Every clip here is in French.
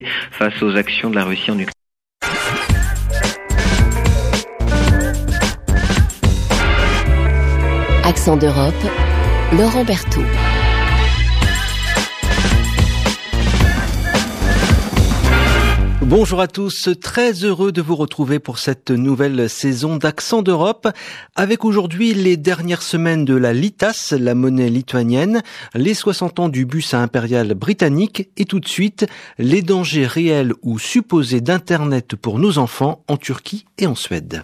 face aux actions de la Russie en Ukraine. Accent d'Europe, Laurent Berthoud. Bonjour à tous, très heureux de vous retrouver pour cette nouvelle saison d'Accent d'Europe, avec aujourd'hui les dernières semaines de la litas, la monnaie lituanienne, les 60 ans du bus à impérial britannique et tout de suite les dangers réels ou supposés d'Internet pour nos enfants en Turquie et en Suède.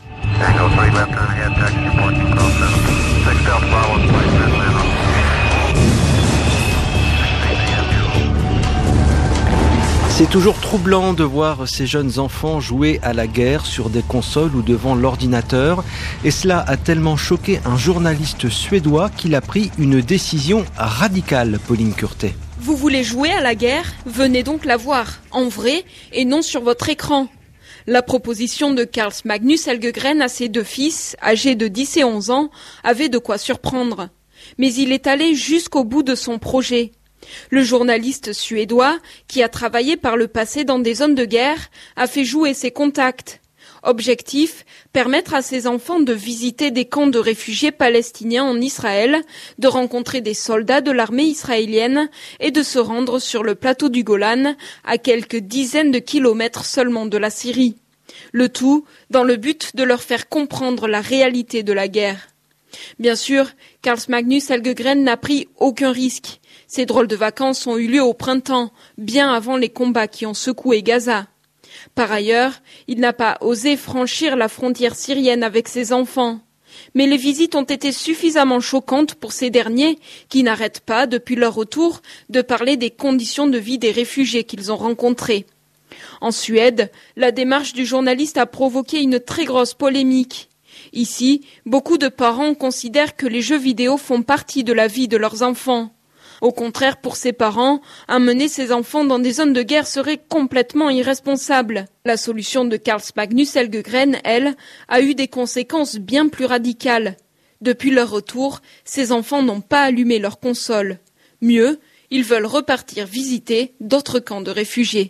C'est toujours troublant de voir ces jeunes enfants jouer à la guerre sur des consoles ou devant l'ordinateur. Et cela a tellement choqué un journaliste suédois qu'il a pris une décision radicale, Pauline Curté. Vous voulez jouer à la guerre ? Venez donc la voir, en vrai et non sur votre écran. La proposition de Carl Magnus Helgegren à ses deux fils, âgés de 10 et 11 ans, avait de quoi surprendre. Mais il est allé jusqu'au bout de son projet. Le journaliste suédois, qui a travaillé par le passé dans des zones de guerre, a fait jouer ses contacts. Objectif, permettre à ses enfants de visiter des camps de réfugiés palestiniens en Israël, de rencontrer des soldats de l'armée israélienne et de se rendre sur le plateau du Golan, à quelques dizaines de kilomètres seulement de la Syrie. Le tout dans le but de leur faire comprendre la réalité de la guerre. Bien sûr, Carl Magnus Helgegren n'a pris aucun risque. Ces drôles de vacances ont eu lieu au printemps, bien avant les combats qui ont secoué Gaza. Par ailleurs, il n'a pas osé franchir la frontière syrienne avec ses enfants. Mais les visites ont été suffisamment choquantes pour ces derniers, qui n'arrêtent pas, depuis leur retour, de parler des conditions de vie des réfugiés qu'ils ont rencontrés. En Suède, la démarche du journaliste a provoqué une très grosse polémique. Ici, beaucoup de parents considèrent que les jeux vidéo font partie de la vie de leurs enfants. Au contraire, pour ces parents, amener ses enfants dans des zones de guerre serait complètement irresponsable. La solution de Carl Magnus Helgegren, elle, a eu des conséquences bien plus radicales. Depuis leur retour, ces enfants n'ont pas allumé leur console. Mieux, ils veulent repartir visiter d'autres camps de réfugiés.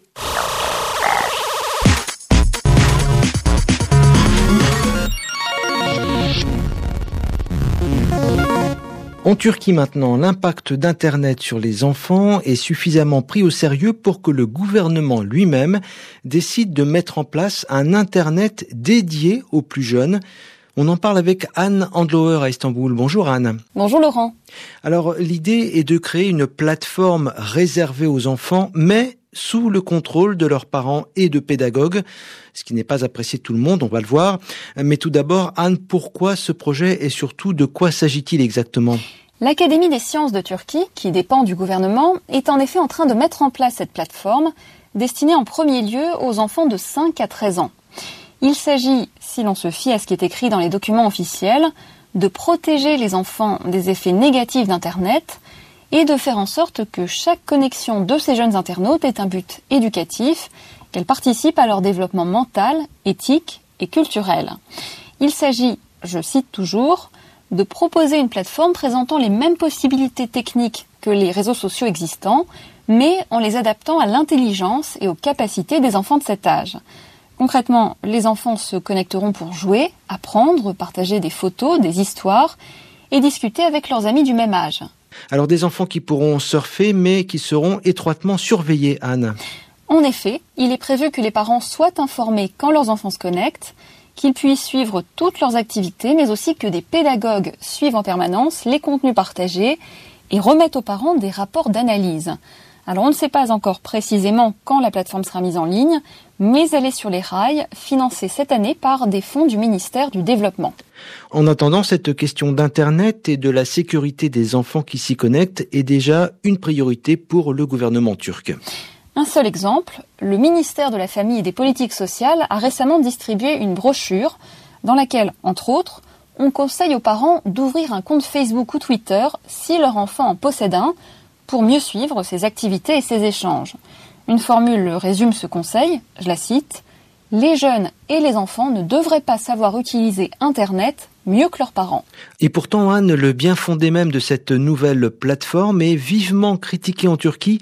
En Turquie maintenant, l'impact d'Internet sur les enfants est suffisamment pris au sérieux pour que le gouvernement lui-même décide de mettre en place un Internet dédié aux plus jeunes. On en parle avec Anne Andlauer à Istanbul. Bonjour Anne. Bonjour Laurent. Alors l'idée est de créer une plateforme réservée aux enfants, mais sous le contrôle de leurs parents et de pédagogues, ce qui n'est pas apprécié de tout le monde, on va le voir. Mais tout d'abord, Anne, pourquoi ce projet et surtout de quoi s'agit-il exactement ? L'Académie des sciences de Turquie, qui dépend du gouvernement, est en effet en train de mettre en place cette plateforme, destinée en premier lieu aux enfants de 5 à 13 ans. Il s'agit, si l'on se fie à ce qui est écrit dans les documents officiels, de protéger les enfants des effets négatifs d'Internet et de faire en sorte que chaque connexion de ces jeunes internautes ait un but éducatif, qu'elle participe à leur développement mental, éthique et culturel. Il s'agit, je cite toujours, de proposer une plateforme présentant les mêmes possibilités techniques que les réseaux sociaux existants, mais en les adaptant à l'intelligence et aux capacités des enfants de cet âge. Concrètement, les enfants se connecteront pour jouer, apprendre, partager des photos, des histoires et discuter avec leurs amis du même âge. Alors des enfants qui pourront surfer, mais qui seront étroitement surveillés, Anne. En effet, il est prévu que les parents soient informés quand leurs enfants se connectent, qu'ils puissent suivre toutes leurs activités, mais aussi que des pédagogues suivent en permanence les contenus partagés et remettent aux parents des rapports d'analyse. Alors on ne sait pas encore précisément quand la plateforme sera mise en ligne, mais elle est sur les rails, financée cette année par des fonds du ministère du Développement. En attendant, cette question d'Internet et de la sécurité des enfants qui s'y connectent est déjà une priorité pour le gouvernement turc. Un seul exemple, le ministère de la Famille et des Politiques sociales a récemment distribué une brochure dans laquelle, entre autres, on conseille aux parents d'ouvrir un compte Facebook ou Twitter si leur enfant en possède un pour mieux suivre ses activités et ses échanges. Une formule résume ce conseil, je la cite, « Les jeunes et les enfants ne devraient pas savoir utiliser Internet mieux que leurs parents. » Et pourtant, Anne, le bien fondé même de cette nouvelle plateforme est vivement critiqué en Turquie,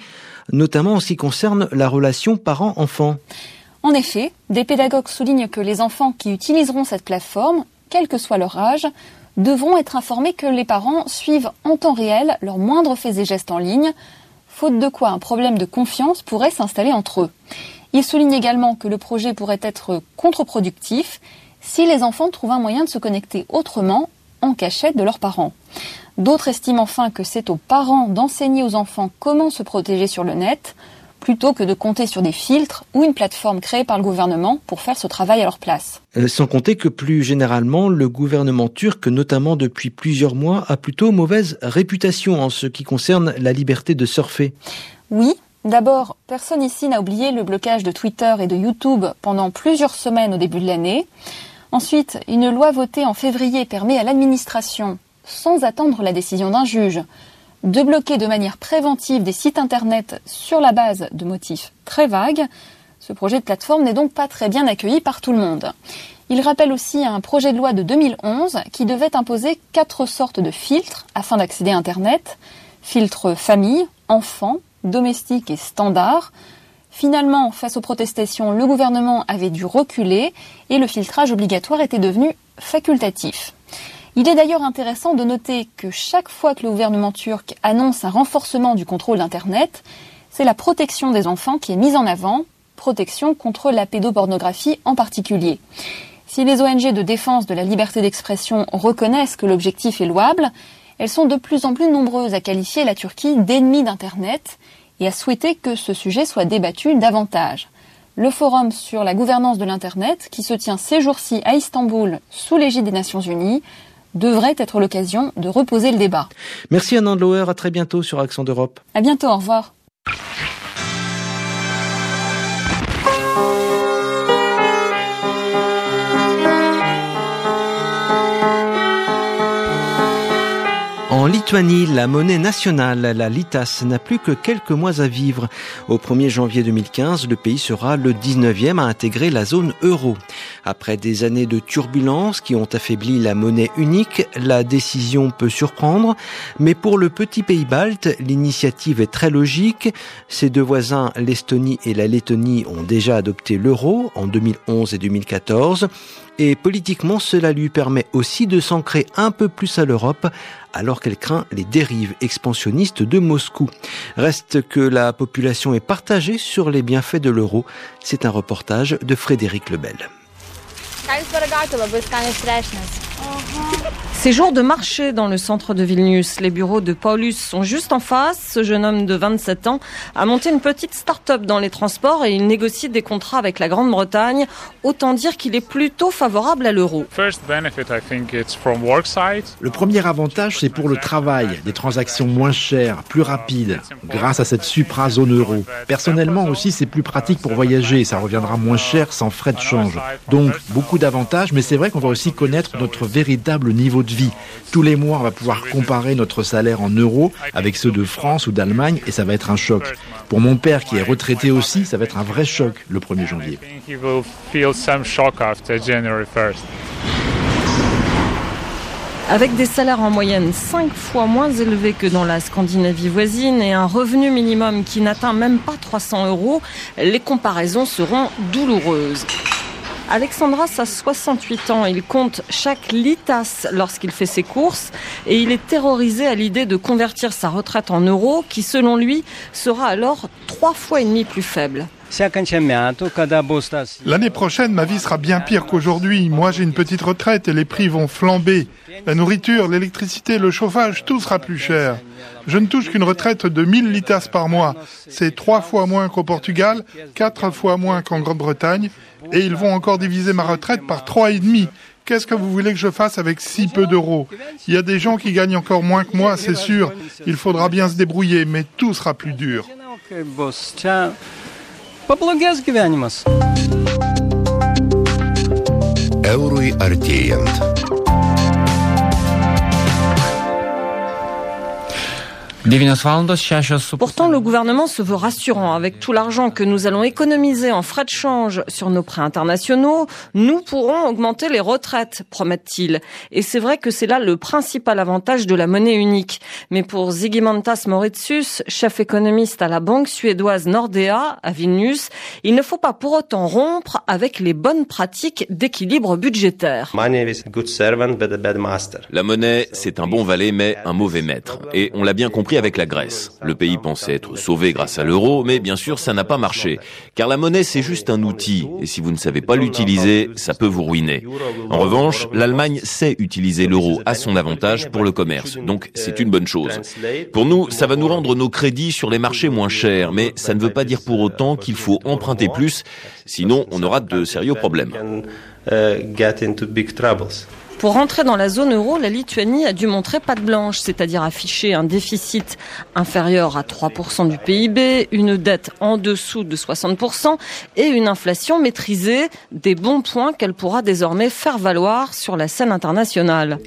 notamment en ce qui concerne la relation parent-enfant. En effet, des pédagogues soulignent que les enfants qui utiliseront cette plateforme, quel que soit leur âge, devront être informés que les parents suivent en temps réel leurs moindres faits et gestes en ligne, faute de quoi un problème de confiance pourrait s'installer entre eux. Il souligne également que le projet pourrait être contre-productif si les enfants trouvent un moyen de se connecter autrement, en cachette de leurs parents. D'autres estiment enfin que c'est aux parents d'enseigner aux enfants comment se protéger sur le net, plutôt que de compter sur des filtres ou une plateforme créée par le gouvernement pour faire ce travail à leur place. Sans compter que plus généralement, le gouvernement turc, notamment depuis plusieurs mois, a plutôt mauvaise réputation en ce qui concerne la liberté de surfer. Oui, d'abord, personne ici n'a oublié le blocage de Twitter et de YouTube pendant plusieurs semaines au début de l'année. Ensuite, une loi votée en février permet à l'administration, sans attendre la décision d'un juge, de bloquer de manière préventive des sites internet sur la base de motifs très vagues. Ce projet de plateforme n'est donc pas très bien accueilli par tout le monde. Il rappelle aussi un projet de loi de 2011 qui devait imposer 4 sortes de filtres afin d'accéder à Internet. Filtre famille, enfant, domestique et standard. Finalement, face aux protestations, le gouvernement avait dû reculer et le filtrage obligatoire était devenu facultatif. Il est d'ailleurs intéressant de noter que chaque fois que le gouvernement turc annonce un renforcement du contrôle d'Internet, c'est la protection des enfants qui est mise en avant, protection contre la pédopornographie en particulier. Si les ONG de défense de la liberté d'expression reconnaissent que l'objectif est louable, elles sont de plus en plus nombreuses à qualifier la Turquie d'ennemie d'Internet et à souhaiter que ce sujet soit débattu davantage. Le forum sur la gouvernance de l'Internet, qui se tient ces jours-ci à Istanbul sous l'égide des Nations Unies, devrait être l'occasion de reposer le débat. Merci Anne Andlauer, à très bientôt sur Accent d'Europe. À bientôt, au revoir. En Lituanie, la monnaie nationale, la litas, n'a plus que quelques mois à vivre. Au 1er janvier 2015, le pays sera le 19e à intégrer la zone euro. Après des années de turbulences qui ont affaibli la monnaie unique, la décision peut surprendre. Mais pour le petit pays balte, l'initiative est très logique. Ses deux voisins, l'Estonie et la Lettonie, ont déjà adopté l'euro en 2011 et 2014. Et politiquement, cela lui permet aussi de s'ancrer un peu plus à l'Europe, alors qu'elle craint les dérives expansionnistes de Moscou. Reste que la population est partagée sur les bienfaits de l'euro. C'est un reportage de Frédéric Lebel. Ces jours de marché dans le centre de Vilnius, les bureaux de Paulus sont juste en face. Ce jeune homme de 27 ans a monté une petite start-up dans les transports et il négocie des contrats avec la Grande-Bretagne. Autant dire qu'il est plutôt favorable à l'euro. Le premier avantage, c'est pour le travail, des transactions moins chères, plus rapides, grâce à cette supra-zone euro. Personnellement aussi, c'est plus pratique pour voyager, ça reviendra moins cher sans frais de change. Donc, beaucoup d'avantages, mais c'est vrai qu'on va aussi connaître notre véritable niveau de vie. Tous les mois, on va pouvoir comparer notre salaire en euros avec ceux de France ou d'Allemagne et ça va être un choc. Pour mon père qui est retraité aussi, ça va être un vrai choc le 1er janvier. Avec des salaires en moyenne 5 fois moins élevés que dans la Scandinavie voisine et un revenu minimum qui n'atteint même pas 300 €, les comparaisons seront douloureuses. Alexandras a 68 ans, il compte chaque litas lorsqu'il fait ses courses et il est terrorisé à l'idée de convertir sa retraite en euros qui, selon lui, sera alors 3,5 fois plus faible. L'année prochaine, ma vie sera bien pire qu'aujourd'hui. Moi, j'ai une petite retraite et les prix vont flamber. La nourriture, l'électricité, le chauffage, tout sera plus cher. Je ne touche qu'une retraite de 1000 litas par mois. C'est 3 fois moins qu'au Portugal, 4 fois moins qu'en Grande-Bretagne. Et ils vont encore diviser ma retraite par 3,5. Qu'est-ce que vous voulez que je fasse avec si peu d'euros ? Il y a des gens qui gagnent encore moins que moi, c'est sûr. Il faudra bien se débrouiller, mais tout sera plus dur. Eurui artėjant. Pourtant, le gouvernement se veut rassurant. Avec tout l'argent que nous allons économiser en frais de change sur nos prêts internationaux, nous pourrons augmenter les retraites, promettent-ils. Et c'est vrai que c'est là le principal avantage de la monnaie unique. Mais pour Zigimantas Mauritius, chef économiste à la banque suédoise Nordea, à Vilnius, il ne faut pas pour autant rompre avec les bonnes pratiques d'équilibre budgétaire. La monnaie, c'est un bon valet, mais un mauvais maître. Et on l'a bien compris avec la Grèce. Le pays pensait être sauvé grâce à l'euro, mais bien sûr, ça n'a pas marché. Car la monnaie, c'est juste un outil. Et si vous ne savez pas l'utiliser, ça peut vous ruiner. En revanche, l'Allemagne sait utiliser l'euro à son avantage pour le commerce. Donc, c'est une bonne chose. Pour nous, ça va nous rendre nos crédits sur les marchés moins chers. Mais ça ne veut pas dire pour autant qu'il faut emprunter plus. Sinon, on aura de sérieux problèmes. Pour rentrer dans la zone euro, la Lituanie a dû montrer patte blanche, c'est-à-dire afficher un déficit inférieur à 3% du PIB, une dette en dessous de 60% et une inflation maîtrisée, des bons points qu'elle pourra désormais faire valoir sur la scène internationale.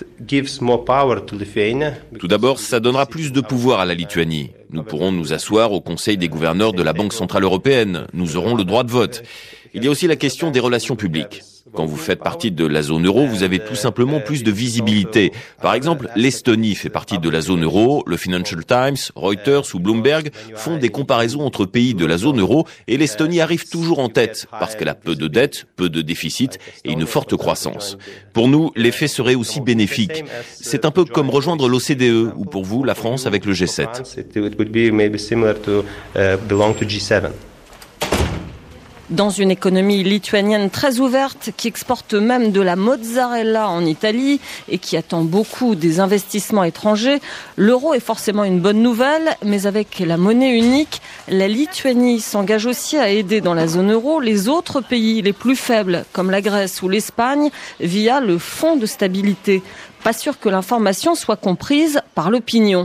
Tout d'abord, ça donnera plus de pouvoir à la Lituanie. Nous pourrons nous asseoir au Conseil des gouverneurs de la Banque centrale européenne. Nous aurons le droit de vote. Il y a aussi la question des relations publiques. Quand vous faites partie de la zone euro, vous avez tout simplement plus de visibilité. Par exemple, l'Estonie fait partie de la zone euro, le Financial Times, Reuters ou Bloomberg font des comparaisons entre pays de la zone euro et l'Estonie arrive toujours en tête parce qu'elle a peu de dettes, peu de déficit et une forte croissance. Pour nous, l'effet serait aussi bénéfique. C'est un peu comme rejoindre l'OCDE ou pour vous, la France avec le G7. Dans une économie lituanienne très ouverte, qui exporte même de la mozzarella en Italie et qui attend beaucoup des investissements étrangers, l'euro est forcément une bonne nouvelle, mais avec la monnaie unique, la Lituanie s'engage aussi à aider dans la zone euro les autres pays les plus faibles, comme la Grèce ou l'Espagne, via le fonds de stabilité. Pas sûr que l'information soit comprise par l'opinion.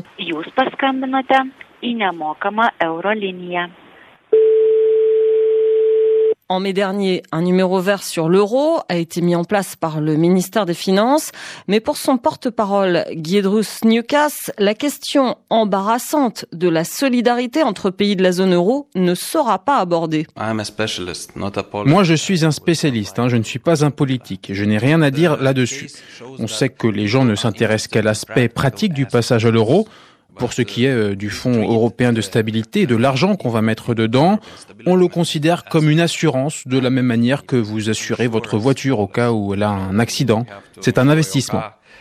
En mai dernier, un numéro vert sur l'euro a été mis en place par le ministère des Finances, mais pour son porte-parole, Giedrius Newcas, la question embarrassante de la solidarité entre pays de la zone euro ne sera pas abordée. Moi, je suis un spécialiste, je ne suis pas un politique, je n'ai rien à dire là-dessus. On sait que les gens ne s'intéressent qu'à l'aspect pratique du passage à l'euro. Pour ce qui est du Fonds européen de stabilité et de l'argent qu'on va mettre dedans, on le considère comme une assurance de la même manière que vous assurez votre voiture au cas où elle a un accident. C'est un investissement.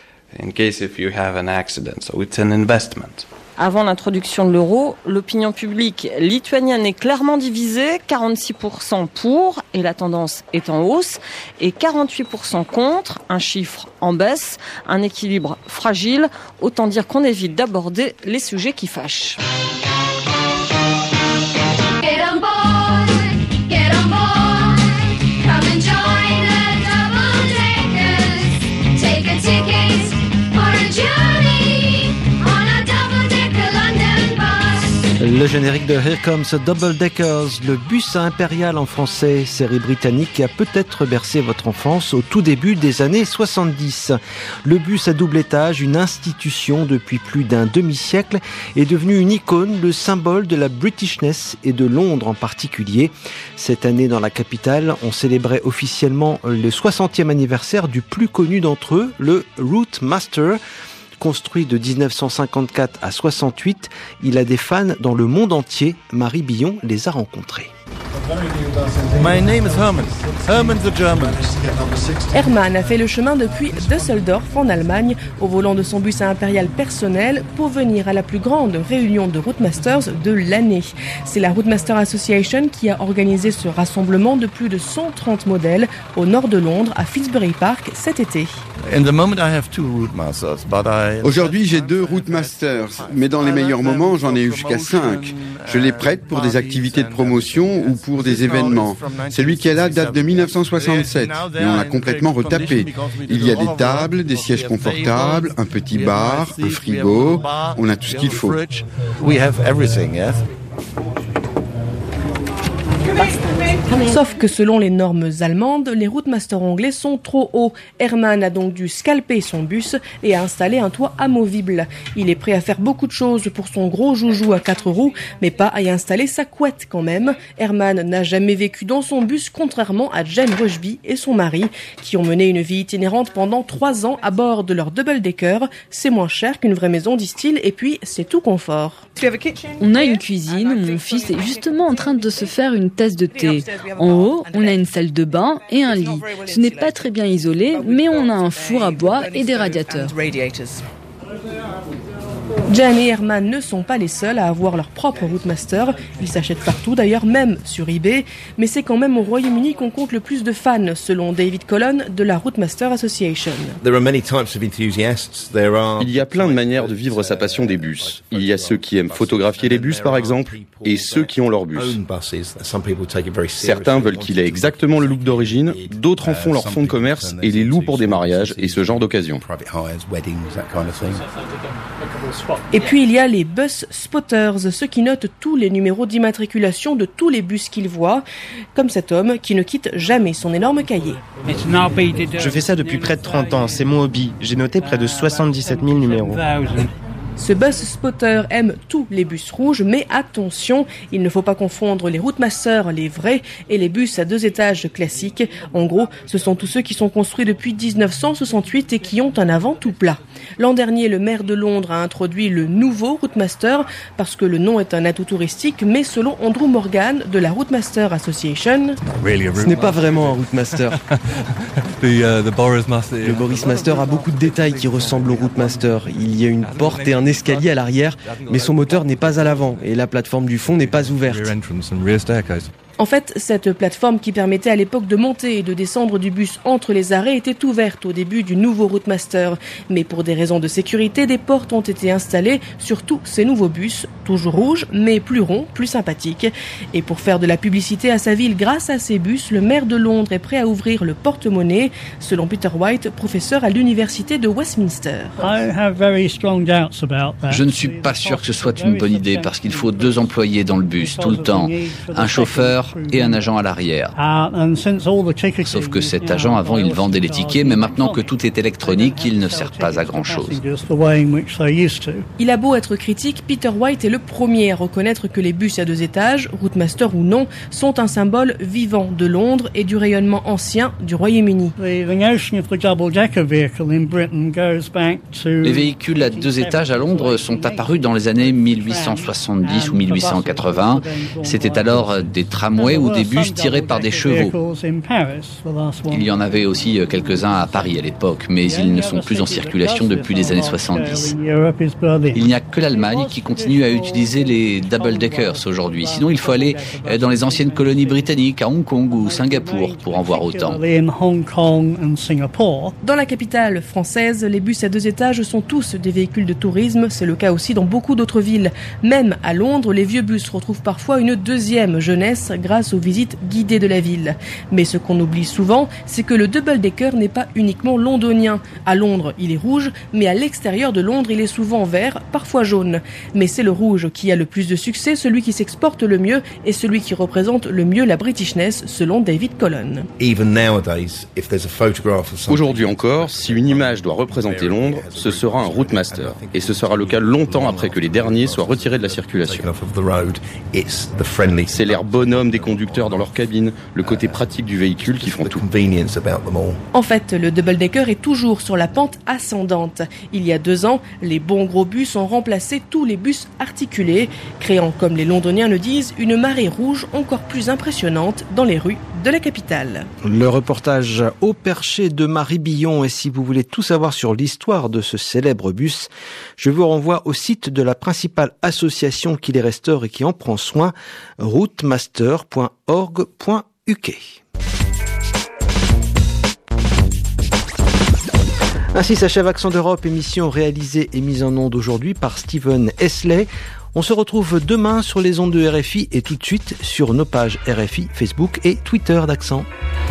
Avant l'introduction de l'euro, l'opinion publique lituanienne est clairement divisée, 46% pour, et la tendance est en hausse, et 48% contre, un chiffre en baisse, un équilibre fragile, autant dire qu'on évite d'aborder les sujets qui fâchent. Le générique de Here Comes Double Deckers, le bus impérial en français, série britannique qui a peut-être bercé votre enfance au tout début des années 70. Le bus à double étage, une institution depuis plus d'un demi-siècle, est devenu une icône, le symbole de la Britishness et de Londres en particulier. Cette année dans la capitale, on célébrait officiellement le 60e anniversaire du plus connu d'entre eux, le Routemaster. Construit de 1954 à 68, il a des fans dans le monde entier. Marie Billon les a rencontrés. My name is Hermann. Hermann the German. Hermann a fait le chemin depuis Düsseldorf en Allemagne au volant de son bus impérial personnel pour venir à la plus grande réunion de Routemasters de l'année. C'est la Routemaster Association qui a organisé ce rassemblement de plus de 130 modèles au nord de Londres à Finsbury Park cet été. Aujourd'hui, j'ai 2 Routemasters, mais dans les meilleurs moments, j'en ai eu jusqu'à 5. Je les prête pour des activités de promotion ou pour des événements. Celui qui est là date de 1967 et on l'a complètement retapé. Il y a des tables, des sièges confortables, un petit bar, un frigo, on a tout ce qu'il faut. Sauf que selon les normes allemandes, les routmasters anglais sont trop hauts. Hermann a donc dû scalper son bus et a installé un toit amovible. Il est prêt à faire beaucoup de choses pour son gros joujou à 4 roues, mais pas à y installer sa couette quand même. Hermann n'a jamais vécu dans son bus, contrairement à Jane Rushby et son mari, qui ont mené une vie itinérante pendant 3 ans à bord de leur double-decker. C'est moins cher qu'une vraie maison, disent-ils, et puis c'est tout confort. On a une cuisine où mon fils est justement en train de se faire une tasse de thé. En haut, on a une salle de bain et un lit. Ce n'est pas très bien isolé, mais on a un four à bois et des radiateurs. Jane et Hermann ne sont pas les seuls à avoir leur propre Routemaster. Ils s'achètent partout, d'ailleurs même sur eBay. Mais c'est quand même au Royaume-Uni qu'on compte le plus de fans, selon David Collon de la Routemaster Association. Il y a plein de manières de vivre sa passion des bus. Il y a ceux qui aiment photographier les bus, par exemple, et ceux qui ont leur bus. Certains veulent qu'il ait exactement le look d'origine, d'autres en font leur fonds de commerce et les louent pour des mariages et ce genre d'occasion. Et puis il y a les bus spotters, ceux qui notent tous les numéros d'immatriculation de tous les bus qu'ils voient, comme cet homme qui ne quitte jamais son énorme cahier. Je fais ça depuis près de 30 ans, c'est mon hobby. J'ai noté près de 77 000 numéros. Ce bus spotter aime tous les bus rouges, mais attention, il ne faut pas confondre les Routmasters, les vrais, et les bus à 2 étages classiques. En gros, ce sont tous ceux qui sont construits depuis 1968 et qui ont un avant tout plat. L'an dernier, le maire de Londres a introduit le nouveau Routemaster parce que le nom est un atout touristique, mais selon Andrew Morgan de la Routemaster Association, ce n'est pas vraiment un Routemaster. Le Boris Master a beaucoup de détails qui ressemblent au Routemaster. Il y a une porte et un escalier à l'arrière, mais son moteur n'est pas à l'avant et la plateforme du fond n'est pas ouverte. En fait, cette plateforme qui permettait à l'époque de monter et de descendre du bus entre les arrêts était ouverte au début du nouveau Routemaster. Mais pour des raisons de sécurité, des portes ont été installées sur tous ces nouveaux bus, toujours rouges, mais plus ronds, plus sympathiques. Et pour faire de la publicité à sa ville grâce à ces bus, le maire de Londres est prêt à ouvrir le porte-monnaie, selon Peter White, professeur à l'université de Westminster. Je ne suis pas sûr que ce soit une bonne idée parce qu'il faut 2 employés dans le bus tout le temps, un chauffeur et un agent à l'arrière. Sauf que cet agent, avant, il vendait les tickets, mais maintenant que tout est électronique, il ne sert pas à grand-chose. Il a beau être critique, Peter White est le premier à reconnaître que les bus à 2 étages, Routemaster ou non, sont un symbole vivant de Londres et du rayonnement ancien du Royaume-Uni. Les véhicules à 2 étages à Londres sont apparus dans les années 1870 ou 1880. C'était alors des tramways ou des bus tirés par des chevaux. Il y en avait aussi quelques-uns à Paris à l'époque, mais ils ne sont plus en circulation depuis les années 70. Il n'y a que l'Allemagne qui continue à utiliser les double-deckers aujourd'hui. Sinon, il faut aller dans les anciennes colonies britanniques, à Hong Kong ou Singapour, pour en voir autant. Dans la capitale française, les bus à 2 étages sont tous des véhicules de tourisme. C'est le cas aussi dans beaucoup d'autres villes. Même à Londres, les vieux bus retrouvent parfois une deuxième jeunesse grâce aux visites guidées de la ville. Mais ce qu'on oublie souvent, c'est que le double-decker n'est pas uniquement londonien. À Londres, il est rouge, mais à l'extérieur de Londres, il est souvent vert, parfois jaune. Mais c'est le rouge qui a le plus de succès, celui qui s'exporte le mieux et celui qui représente le mieux la Britishness, selon David Collon. Aujourd'hui encore, si une image doit représenter Londres, ce sera un Routemaster. Et ce sera le cas longtemps après que les derniers soient retirés de la circulation. C'est l'air bonhomme des conducteurs dans leur cabine, le côté pratique du véhicule qui font tout. En fait, le double-decker est toujours sur la pente ascendante. Il y a 2 ans, les bons gros bus ont remplacé tous les bus articulés, créant, comme les Londoniens le disent, une marée rouge encore plus impressionnante dans les rues de la capitale. Le reportage au perché de Marie Billon, et si vous voulez tout savoir sur l'histoire de ce célèbre bus, je vous renvoie au site de la principale association qui les restaure et qui en prend soin, routemaster.org.uk. Ainsi s'achève Accent d'Europe, émission réalisée et mise en onde aujourd'hui par Steven Esley. On se retrouve demain sur les ondes de RFI et tout de suite sur nos pages RFI, Facebook et Twitter d'Accent.